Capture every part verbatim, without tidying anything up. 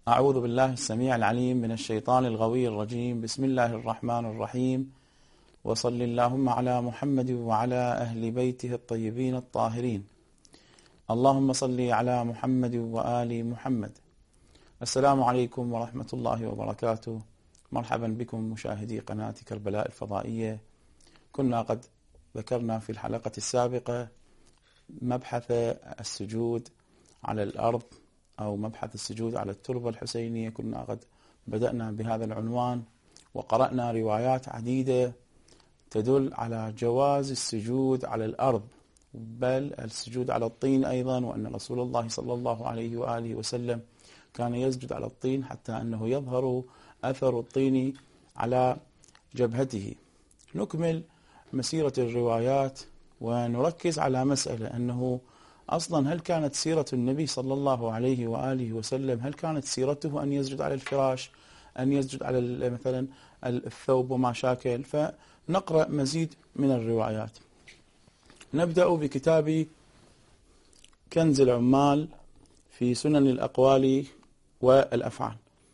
أعوذ بالله السميع العليم من الشيطان الغوي الرجيم. بسم الله الرحمن الرحيم، وصل اللهم على محمد وعلى أهل بيته الطيبين الطاهرين. اللهم صل على محمد وآل محمد. السلام عليكم ورحمة الله وبركاته. مرحبا بكم مشاهدي قناة كربلاء الفضائية. كنا قد ذكرنا في الحلقة السابقة مبحث السجود على الأرض أو مبحث السجود على التربة الحسينية. كنا قد بدأنا بهذا العنوان وقرأنا روايات عديدة تدل على جواز السجود على الأرض، بل السجود على الطين أيضا، وأن رسول الله صلى الله عليه وآله وسلم كان يسجد على الطين حتى أنه يظهر أثر الطين على جبهته. نكمل مسيرة الروايات ونركز على مسألة أنه أصلا هل كانت سيرة النبي صلى الله عليه وآله وسلم هل كانت سيرته أن يسجد على الفراش، أن يسجد على مثلا الثوب وما شاكل؟ فنقرأ مزيد من الروايات. نبدأ بكتاب كنز العمال في سنن الأقوال والأفعال،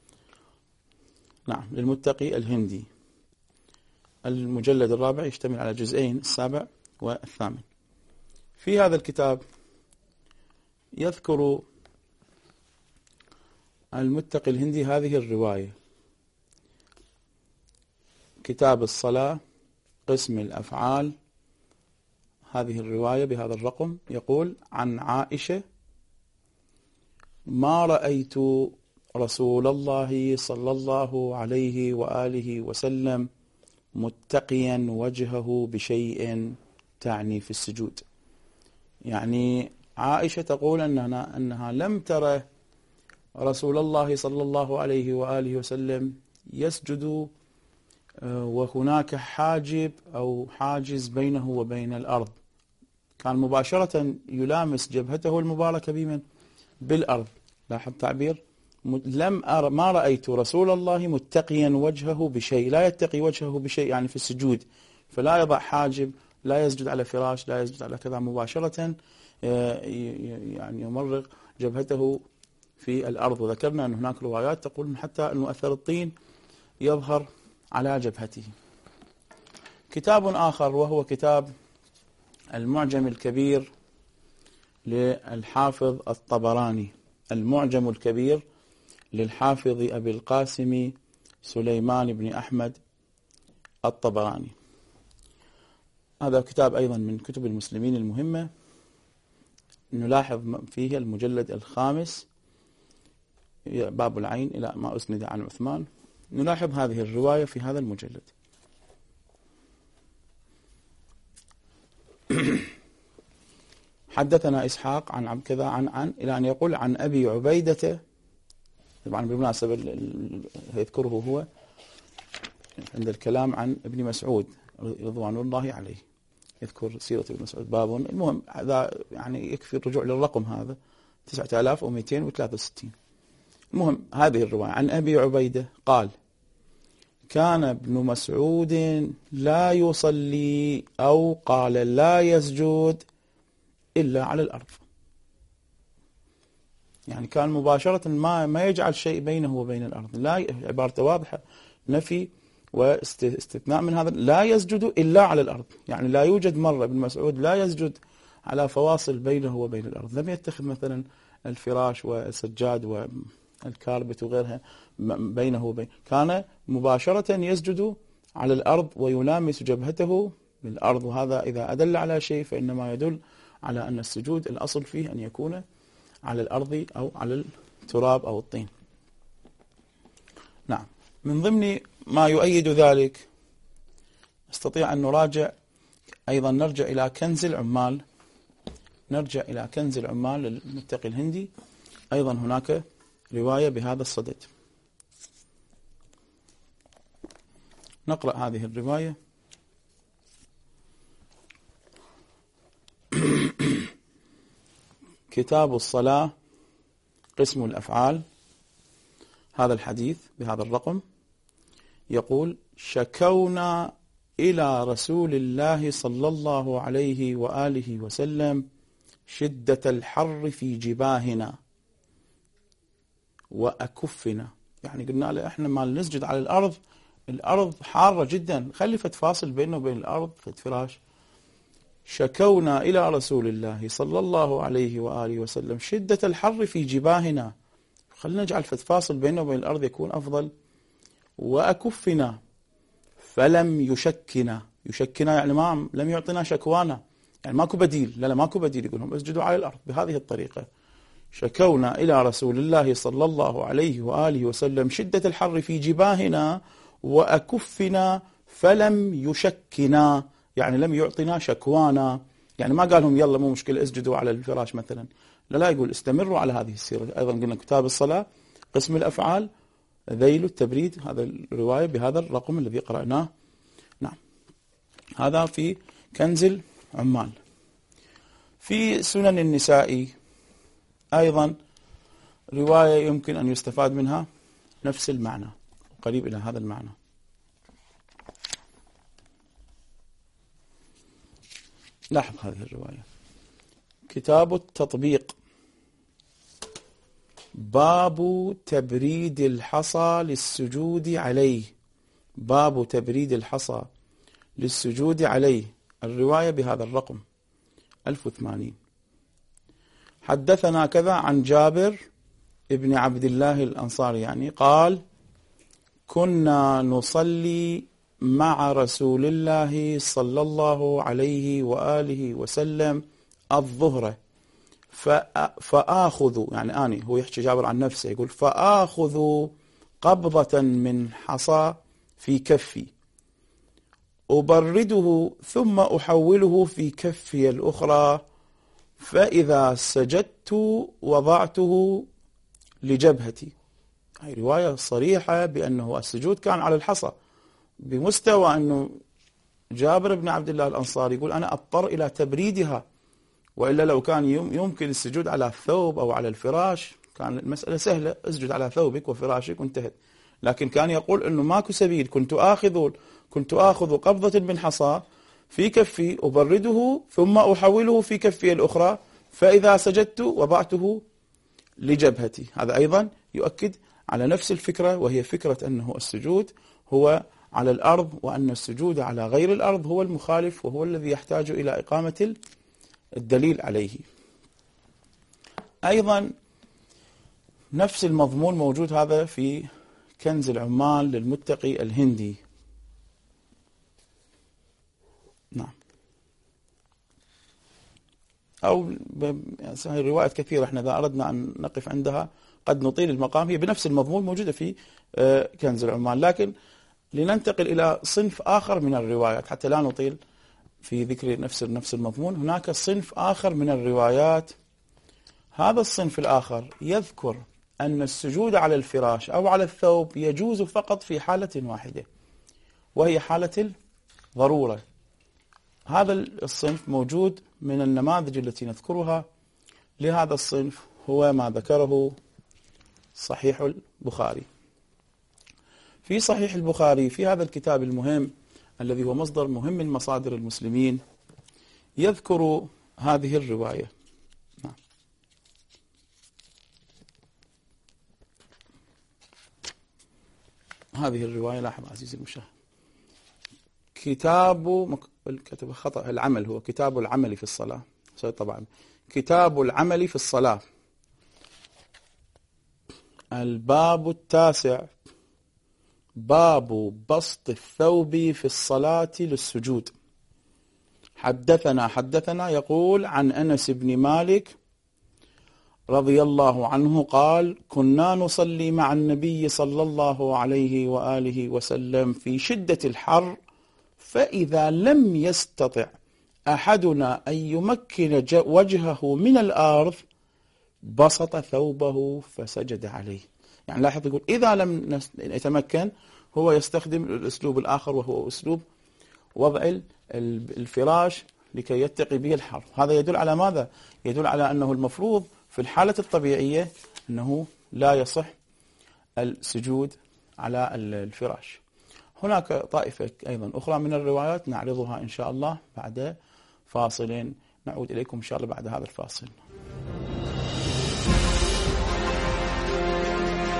نعم، للمتقي الهندي. المجلد الرابع يشتمل على جزئين، السابع والثامن. في هذا الكتاب يذكر المتقي الهندي هذه الرواية: كتاب الصلاة قسم الأفعال. هذه الرواية بهذا الرقم يقول: عن عائشة: ما رأيت رسول الله صلى الله عليه وآله وسلم متقيا وجهه بشيء، تعني في السجود. يعني عائشة تقول أنها, أنها لم ترى رسول الله صلى الله عليه وآله وسلم يسجد وهناك حاجب أو حاجز بينه وبين الأرض، كان مباشرة يلامس جبهته المباركة بمن؟ بالأرض. لاحظ تعبير لم أرى، ما رأيت رسول الله متقيا وجهه بشيء، لا يتقي وجهه بشيء يعني في السجود، فلا يضع حاجب، لا يسجد على فراش، لا يسجد على كذا، مباشرة يعني يمرغ جبهته في الأرض. وذكرنا أن هناك روايات تقول حتى أن أثر الطين يظهر على جبهته. كتاب آخر وهو كتاب المعجم الكبير للحافظ الطبراني، المعجم الكبير للحافظ أبي القاسم سليمان بن أحمد الطبراني. هذا كتاب أيضا من كتب المسلمين المهمة. نلاحظ فيه المجلد الخامس، باب العين إلى ما أسند عن عثمان. نلاحظ هذه الرواية في هذا المجلد. حدثنا إسحاق عن عن كذا عن عن إلى أن يقول عن أبي عبيدة. طبعا بالمناسبة يذكره هو عند الكلام عن ابن مسعود رضوان الله عليه، يذكر سيرة ابن مسعود باب. المهم هذا يعني يكفي الرجوع للرقم هذا تسعة آلاف ومئتين وثلاثة وستين. المهم هذه الرواية: عن أبي عبيدة قال: كان ابن مسعود لا يصلي أو قال لا يسجد إلا على الأرض. يعني كان مباشرة ما ما يجعل شيء بينه وبين الأرض، لا، عبارة واضحة، نفي واستثناء من هذا، لا يسجد إلا على الأرض. يعني لا يوجد مرة ابن مسعود لا يسجد على فواصل بينه وبين الأرض، لم يتخذ مثلا الفراش والسجاد والكاربت وغيرها بينه وبين، كان مباشرة يسجد على الأرض ويلامس جبهته بالأرض. وهذا إذا أدل على شيء فإنما يدل على أن السجود الأصل فيه أن يكون على الأرض أو على التراب أو الطين. نعم، من ضمن ما يؤيد ذلك نستطيع أن نراجع أيضا، نرجع إلى كنز العمال، نرجع إلى كنز العمال للمتقي الهندي. أيضا هناك رواية بهذا الصدد. نقرأ هذه الرواية. كتاب الصلاة قسم الأفعال. هذا الحديث بهذا الرقم يقول: شكونا إلى رسول الله صلى الله عليه وآله وسلم شدة الحر في جباهنا وأكفنا. يعني قلنا له احنا ما نسجد على الأرض، الأرض حارة جدا، خلي فاصل بينه وبين الأرض فراش. شكونا إلى رسول الله صلى الله عليه وآله وسلم شدة الحر في جباهنا، خلينا نجعل فاصل بينه وبين الأرض يكون أفضل. وأكفنا فلم يشكنا، يشكنا يعني ما لم يعطينا شكوانا، يعني ماكو بديل، لا لا ماكو بديل، يقولهم اسجدوا على الأرض بهذه الطريقة. شكونا إلى رسول الله صلى الله عليه وآله وسلم شدة الحر في جباهنا وأكفنا فلم يشكنا، يعني لم يعطنا شكوانا، يعني ما قالهم يلا مو مشكلة اسجدوا على الفراش مثلا، لا لا، يقول استمروا على هذه السيرة. أيضا قلنا كتاب الصلاة قسم الأفعال ذيل التبريد، هذا الرواية بهذا الرقم الذي قرأناه. نعم، هذا في كنز العمال. في سنن النسائي أيضا رواية يمكن أن يستفاد منها نفس المعنى، قريب إلى هذا المعنى. لاحظ هذه الرواية، كتاب التطبيق، باب تبريد الحصى للسجود عليه، باب تبريد الحصى للسجود عليه، الرواية بهذا الرقم ألف وثمانين. حدثنا كذا عن جابر ابن عبد الله الأنصاري يعني قال: كنا نصلي مع رسول الله صلى الله عليه وآله وسلم الظهر فآخذ، يعني آني هو يحكي جابر عن نفسه، يقول: فآخذ قبضة من حصى في كفي أبرده ثم أحوله في كفي الأخرى، فإذا سجدت وضعته لجبهتي. هي رواية صريحة بأنه السجود كان على الحصى، بمستوى أنه جابر بن عبد الله الأنصاري يقول أنا أضطر إلى تبريدها، وإلا لو كان يمكن السجود على الثوب أو على الفراش كان المسألة سهلة، اسجد على ثوبك وفراشك وانتهت. لكن كان يقول أنه ماكو سبيل، كنت آخذ كنت آخذ قبضة من حصى في كفي أبرده ثم أحوله في كفي الأخرى، فإذا سجدت وضعته لجبهتي. هذا أيضا يؤكد على نفس الفكرة، وهي فكرة أنه السجود هو على الأرض، وأن السجود على غير الأرض هو المخالف، وهو الذي يحتاج إلى إقامة الدليل عليه. أيضا نفس المضمون موجود هذا في كنز العمال للمتقي الهندي. نعم، أو يعني روايات كثيرة احنا إذا أردنا أن نقف عندها قد نطيل المقام، هي بنفس المضمون موجودة في كنز العمال، لكن لننتقل إلى صنف آخر من الروايات حتى لا نطيل في ذكر نفس نفس المضمون. هناك صنف آخر من الروايات، هذا الصنف الآخر يذكر أن السجود على الفراش أو على الثوب يجوز فقط في حالة واحدة، وهي حالة الضرورة. هذا الصنف موجود من النماذج التي نذكرها لهذا الصنف هو ما ذكره صحيح البخاري. في صحيح البخاري في هذا الكتاب المهم الذي هو مصدر مهم من مصادر المسلمين يذكر هذه الرواية. نعم. هذه الرواية، لاحظ عزيزي المشاهد، كتاب كتب خطأ العمل، هو كتاب العمل في الصلاة، طبعا كتاب العمل في الصلاة، الباب التاسع، باب بسط الثوب في الصلاة للسجود. حدثنا حدثنا يقول عن أنس بن مالك رضي الله عنه قال: كنا نصلي مع النبي صلى الله عليه وآله وسلم في شدة الحر، فإذا لم يستطع أحدنا أن يمكن وجهه من الأرض بسط ثوبه فسجد عليه. يعني لاحظ يقول إذا لم يتمكن، هو يستخدم الأسلوب الآخر وهو أسلوب وضع الفراش لكي يتقي به الحر. هذا يدل على ماذا؟ يدل على أنه المفروض في الحالة الطبيعية أنه لا يصح السجود على الفراش. هناك طائفة أيضا أخرى من الروايات نعرضها إن شاء الله بعد فاصل، نعود إليكم إن شاء الله بعد هذا الفاصل.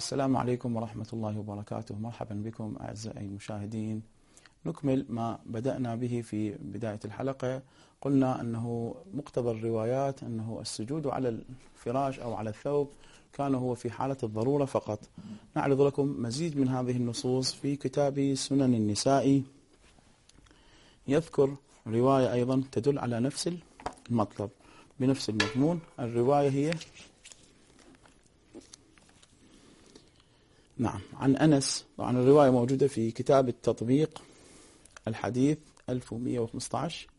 السلام عليكم ورحمة الله وبركاته. مرحبا بكم أعزائي المشاهدين. نكمل ما بدأنا به في بداية الحلقة. قلنا أنه مقتضى الروايات أنه السجود على الفراش أو على الثوب كان هو في حالة الضرورة فقط. نعرض لكم مزيد من هذه النصوص في كتاب سنن النساء، يذكر رواية أيضا تدل على نفس المطلب بنفس المضمون. الرواية هي نعم عن أنس. طبعا الرواية موجودة في كتاب التطبيق الحديث ألف ومئة وخمسة عشر.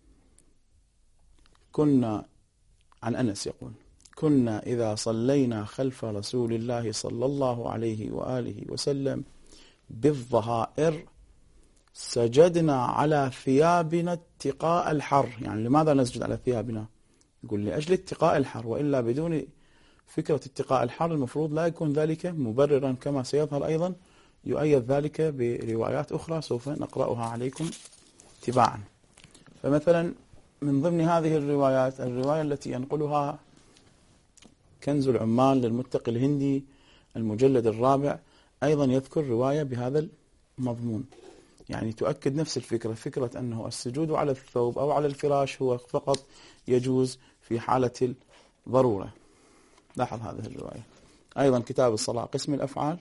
كنا عن أنس يقول: كنا إذا صلينا خلف رسول الله صلى الله عليه وآله وسلم بالظهائر سجدنا على ثيابنا اتقاء الحر. يعني لماذا نسجد على ثيابنا؟ يقول لأجل اتقاء الحر، وإلا بدون فكرة اتقاء الحر المفروض لا يكون ذلك مبررا، كما سيظهر أيضا يؤيد ذلك بروايات أخرى سوف نقرأها عليكم تباعا. فمثلا من ضمن هذه الروايات الرواية التي ينقلها كنز العمال للمتقي الهندي المجلد الرابع، أيضا يذكر رواية بهذا المضمون، يعني تؤكد نفس الفكرة، فكرة أنه السجود على الثوب أو على الفراش هو فقط يجوز في حالة الضرورة. لاحظ هذه الرواية. أيضا كتاب الصلاة قسم الأفعال،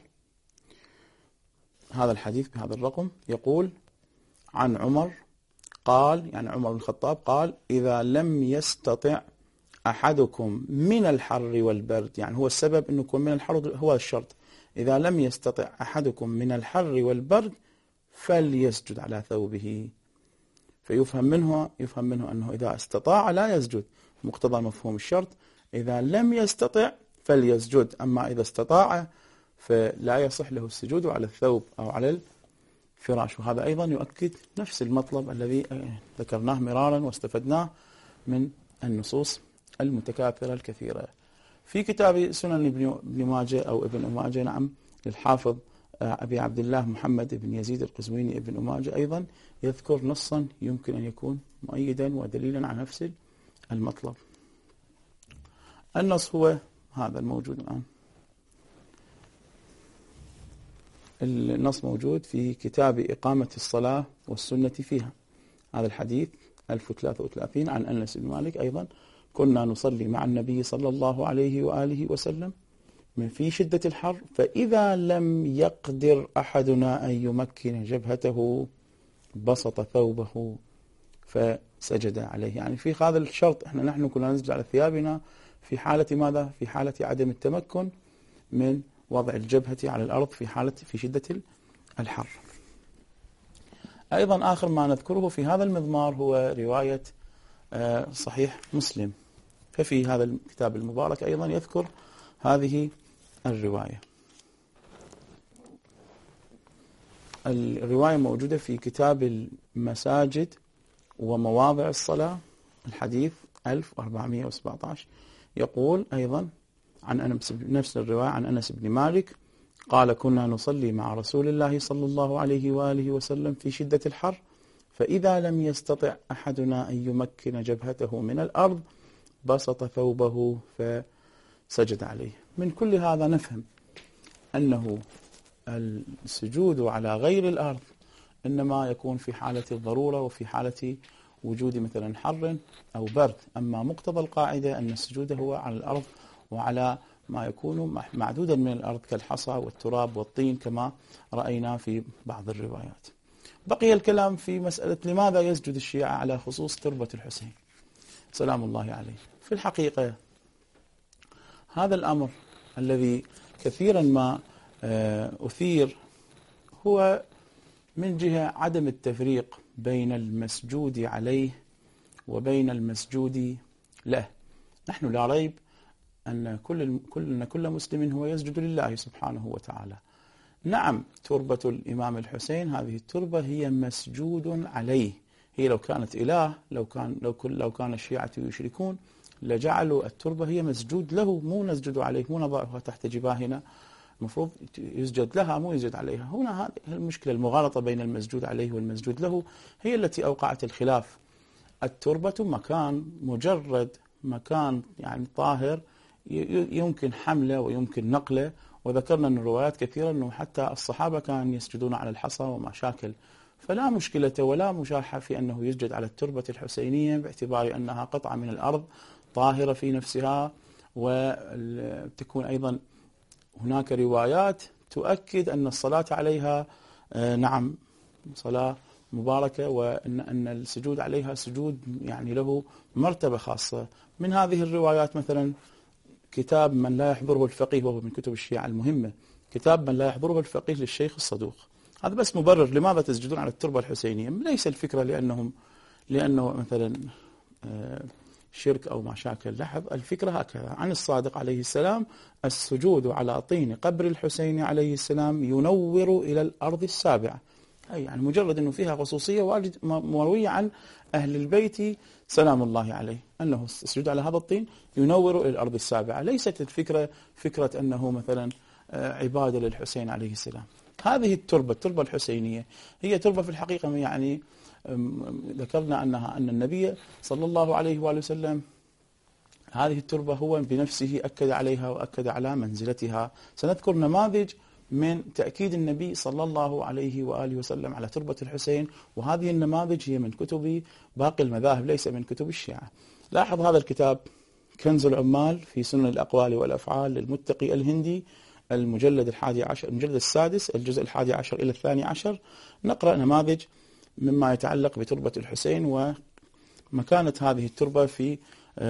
هذا الحديث بهذا الرقم يقول: عن عمر قال، يعني عمر بن الخطاب قال: إذا لم يستطع أحدكم من الحر والبرد، يعني هو السبب أنه يكون من الحر هو الشرط، إذا لم يستطع أحدكم من الحر والبرد فليسجد على ثوبه. فيفهم منه يفهم منه أنه إذا استطاع لا يسجد، مقتضى مفهوم الشرط. إذا لم يستطع فليسجد، أما إذا استطاع فلا يصح له السجود على الثوب أو على الفراش. وهذا أيضا يؤكد نفس المطلب الذي ذكرناه مرارا واستفدناه من النصوص المتكاثرة الكثيرة. في كتاب سنن ابن ماجه أو ابن ماجه نعم للحافظ أبي عبد الله محمد بن يزيد القزويني ابن ماجه أيضا يذكر نصا يمكن أن يكون مؤيدا ودليلا على نفس المطلب. النص هو هذا الموجود الآن. النص موجود في كتاب إقامة الصلاة والسنة فيها، هذا الحديث ألف وثلاثة وثلاثين عن أنس بن مالك أيضا: كنا نصلي مع النبي صلى الله عليه وآله وسلم من في شدة الحر، فإذا لم يقدر أحدنا أن يمكن جبهته بسط ثوبه فسجد عليه. يعني في هذا الشرط احنا نحن كنا نسجد على ثيابنا في حالة ماذا؟ في حالة عدم التمكن من وضع الجبهة على الأرض في حالة في شدة الحر. أيضا آخر ما نذكره في هذا المضمار هو رواية صحيح مسلم، ففي هذا الكتاب المبارك أيضا يذكر هذه الرواية. الرواية موجودة في كتاب المساجد ومواضع الصلاة الحديث ألف وأربعمئة وسبعة عشر. يقول أيضا عن أنس نفس الرواية عن أنس بن مالك قال: كنا نصلي مع رسول الله صلى الله عليه وآله وسلم في شدة الحر، فإذا لم يستطع أحدنا أن يمكن جبهته من الأرض بسط ثوبه فسجد عليه. من كل هذا نفهم أنه السجود على غير الأرض إنما يكون في حالة الضرورة وفي حالة وجود مثلا حر أو برد، أما مقتضى القاعدة أن السجود هو على الأرض وعلى ما يكون معدودا من الأرض كالحصى والتراب والطين كما رأينا في بعض الروايات. بقي الكلام في مسألة لماذا يسجد الشيعة على خصوص تربة الحسين سلام الله عليه. في الحقيقة هذا الأمر الذي كثيرا ما أثير هو من جهة عدم التفريق بين المسجود عليه وبين المسجود له. نحن لا ريب أن كل كل كل مسلم هو يسجد لله سبحانه وتعالى. نعم تربة الإمام الحسين هذه التربة هي مسجود عليه، هي لو كانت إله لو كان لو كل لو كان الشيعة يشركون لجعلوا التربة هي مسجود له، مو نسجد عليه، مو نضعها تحت جباهنا، المفروض يسجد لها مو يسجد عليها. هنا هذه المشكلة المغالطة بين المسجود عليه والمسجود له هي التي أوقعت الخلاف. التربة مكان مجرد مكان يعني طاهر يمكن حمله ويمكن نقله وذكرنا أن الروايات كثيرة أنه حتى الصحابة كانوا يسجدون على الحصى ومشاكل، فلا مشكلة ولا مشاحة في أنه يسجد على التربة الحسينية باعتبار أنها قطعة من الأرض طاهرة في نفسها. وتكون أيضا هناك روايات تؤكد أن الصلاة عليها نعم صلاة مباركة، وأن أن السجود عليها سجود يعني له مرتبة خاصة. من هذه الروايات مثلا كتاب من لا يحضره الفقيه، وهو من كتب الشيعة المهمة، كتاب من لا يحضره الفقيه للشيخ الصدوق. هذا بس مبرر لماذا تسجدون على التربة الحسينية. ليس الفكرة لأنهم لأنه مثلا شرك أو مشاكل، لاحظ الفكرة هكذا عن الصادق عليه السلام: السجود على طين قبر الحسين عليه السلام ينور إلى الأرض السابعة. أي يعني مجرد أنه فيها خصوصية مروية عن أهل البيت سلام الله عليه، أنه السجود على هذا الطين ينور إلى الأرض السابعة. ليست الفكرة فكرة أنه مثلا عبادة للحسين عليه السلام. هذه التربة التربة الحسينية هي تربة في الحقيقة يعني ذكرنا أنها أن النبي صلى الله عليه وآله وسلم هذه التربة هو بنفسه أكد عليها وأكد على منزلتها. سنذكر نماذج من تأكيد النبي صلى الله عليه وآله وسلم على تربة الحسين، وهذه النماذج هي من كتب باقي المذاهب ليس من كتب الشيعة. لاحظ هذا الكتاب كنز العمال في سنن الأقوال والأفعال للمتقي الهندي، المجلد الحادي عشر المجلد السادس الجزء الحادي عشر إلى الثاني عشر. نقرأ نماذج مما يتعلق بتربة الحسين ومكانة هذه التربة في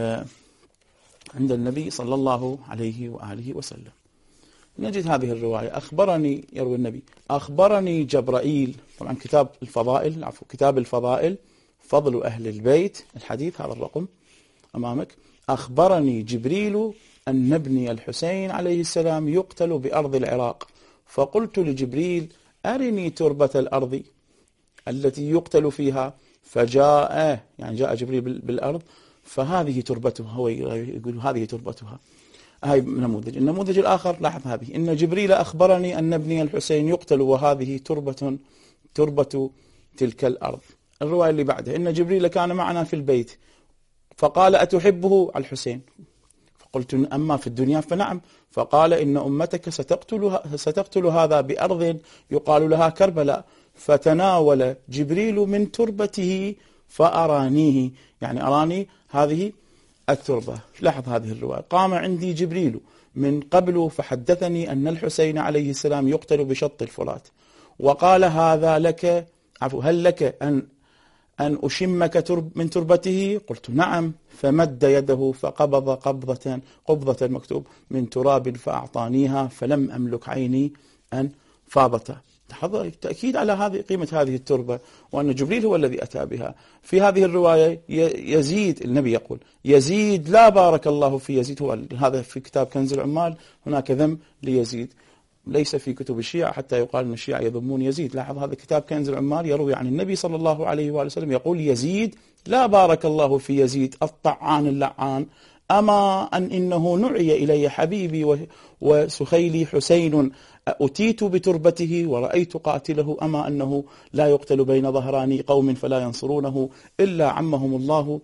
عند النبي صلى الله عليه وآله وسلم. نجد هذه الرواية: أخبرني، يروي النبي: أخبرني جبرائيل، طبعا كتاب الفضائل عفو كتاب الفضائل فضل أهل البيت الحديث، هذا الرقم أمامك: أخبرني جبريل أن ابني الحسين عليه السلام يقتل بأرض العراق، فقلت لجبريل: أرني تربة الأرض التي يقتل فيها، فجاء يعني جاء جبريل بالأرض فهذه تربتها، هو يقول هذه تربتها. هاي نموذج. النموذج الآخر لاحظ هذه: إن جبريل أخبرني أن ابني الحسين يقتل وهذه تربة تربة تلك الأرض. الرواية اللي بعدها: إن جبريل كان معنا في البيت فقال: أتحبه الحسين؟ فقلت: أما في الدنيا فنعم. فقال: إن أمتك ستقتل ستقتل هذا بأرض يقال لها كربلاء. فتناول جبريل من تربته فأرانيه، يعني أراني هذه التربة. لاحظ هذه الرواية: قام عندي جبريل من قبل فحدثني أن الحسين عليه السلام يقتل بشط الفرات، وقال: هذا لك عفو هل لك أن أن أشمك ترب من تربته؟ قلت: نعم. فمد يده فقبض قبضة قبضة مكتوب من تراب فأعطانيها، فلم أملك عيني أن فاضت. تأكيد على هذه قيمة هذه التربة، وأن جبريل هو الذي أتى بها. في هذه الرواية يزيد النبي يقول: يزيد لا بارك الله في يزيد. هو هذا في كتاب كنز العمال هناك ذم ليزيد، ليس في كتب الشيعة حتى يقال أن الشيعة يذمون يزيد. لاحظ هذا كتاب كنز العمال يروي عن النبي صلى الله عليه وآله وسلم يقول: يزيد لا بارك الله في يزيد الطعان اللعان، أما أن إنه نعي إلي حبيبي وسخيلي حسين أتيت بتربته ورأيت قاتله، أما أنه لا يقتل بين ظهراني قوم فلا ينصرونه إلا عمهم الله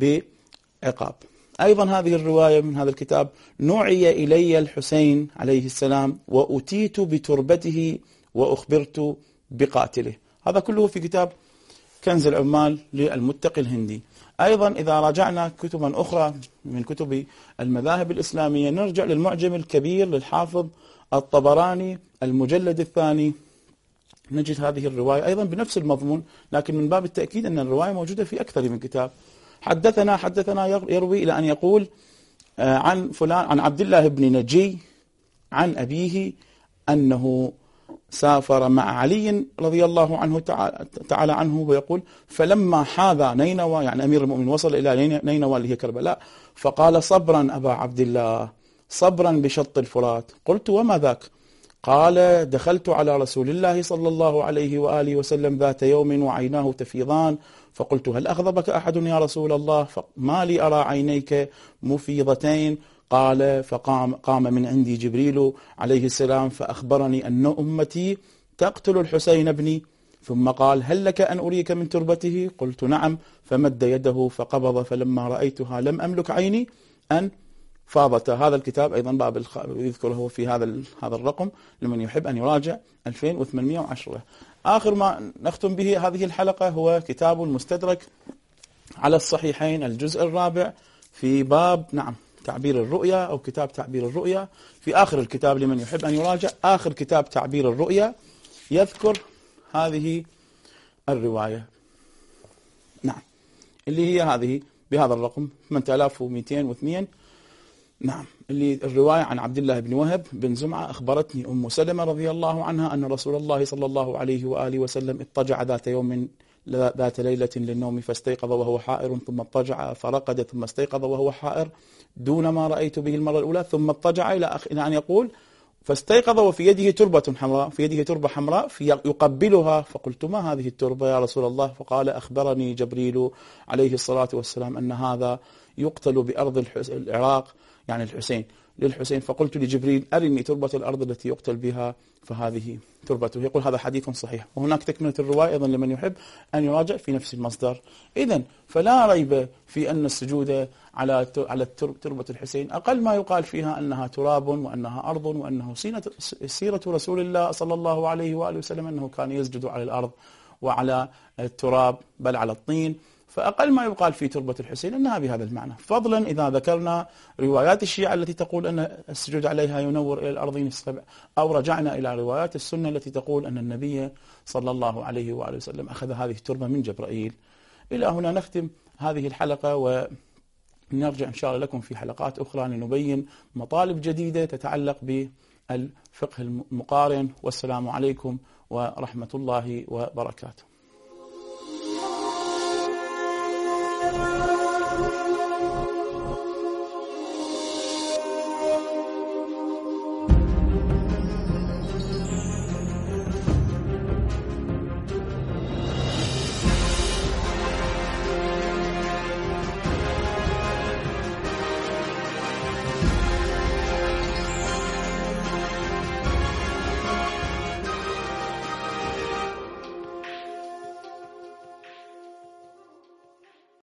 بعقاب. أيضا هذه الرواية من هذا الكتاب: نعي إلي الحسين عليه السلام وأتيت بتربته وأخبرت بقاتله. هذا كله في كتاب كنز العمال للمتقي الهندي. أيضا إذا راجعنا كتبا أخرى من كتب المذاهب الإسلامية نرجع للمعجم الكبير للحافظ الطبراني المجلد الثاني، نجد هذه الرواية أيضا بنفس المضمون، لكن من باب التأكيد أن الرواية موجودة في أكثر من كتاب. حدثنا حدثنا يروي إلى أن يقول عن فلان عن عبد الله بن نجي عن أبيه أنه سافر مع علي رضي الله عنه تعالى عنه، ويقول: فلما حاذى نينوى، يعني أمير المؤمنين وصل إلى نينوى اللي هي كربلاء، فقال: صبرا أبا عبد الله، صبرا بشط الفرات. قلت: وما ذاك؟ قال: دخلت على رسول الله صلى الله عليه وآله وسلم ذات يوم وعيناه تفيضان، فقلت: هل أغضبك أحد يا رسول الله؟ ما لي أرى عينيك مفيضتين. قال: فقام قام من عندي جبريل عليه السلام فأخبرني أن أمتي تقتل الحسين ابني، ثم قال: هل لك أن أريك من تربته؟ قلت: نعم. فمد يده فقبض، فلما رأيتها لم أملك عيني أن فاضة. هذا الكتاب أيضا باب الخ... يذكره في هذا هذا الرقم لمن يحب أن يراجع ألفين وثمانمئة وعشرة. آخر ما نختم به هذه الحلقة هو كتاب المستدرك على الصحيحين الجزء الرابع في باب نعم تعبير الرؤيا أو كتاب تعبير الرؤيا. في آخر الكتاب لمن يحب أن يراجع آخر كتاب تعبير الرؤيا يذكر هذه الرواية نعم اللي هي هذه بهذا الرقم ثمانية آلاف ومئتين واثنين. نعم اللي الرواية عن عبد الله بن وهب بن زمعة أخبرتني أم سلمة رضي الله عنها أن رسول الله صلى الله عليه وآله وسلم اضطجع ذات يوم ذات ليلة للنوم فاستيقظ وهو حائر ثم اضطجع فرقد ثم استيقظ وهو حائر دون ما رأيت به المرة الأولى ثم اضطجع إلى أن يقول فاستيقظ وفي يده تربة حمراء في يده تربة حمراء في يقبلها فقلت ما هذه التربة يا رسول الله؟ فقال أخبرني جبريل عليه الصلاة والسلام أن هذا يقتل بأرض العراق يعني الحسين للحسين. فقلت لجبريل أرني تربة الأرض التي يقتل بها فهذه تربته. يقول هذا حديث صحيح. وهناك تكملة الرواية أيضا لمن يحب أن يراجع في نفس المصدر. إذن فلا ريب في أن السجود على على تربة الحسين أقل ما يقال فيها أنها تراب وأنها أرض وأنه سيرة رسول الله صلى الله عليه وآله وسلم أنه كان يسجد على الأرض وعلى التراب بل على الطين. فأقل ما يقال في تربة الحسين أنها بهذا المعنى، فضلا إذا ذكرنا روايات الشيعة التي تقول أن السجود عليها ينور إلى الأرضين السبع، أو رجعنا إلى روايات السنة التي تقول أن النبي صلى الله عليه وآله وسلم أخذ هذه التربة من جبرائيل. إلى هنا نختم هذه الحلقة، ونرجع إن شاء الله لكم في حلقات أخرى لنبين مطالب جديدة تتعلق بالفقه المقارن. والسلام عليكم ورحمة الله وبركاته.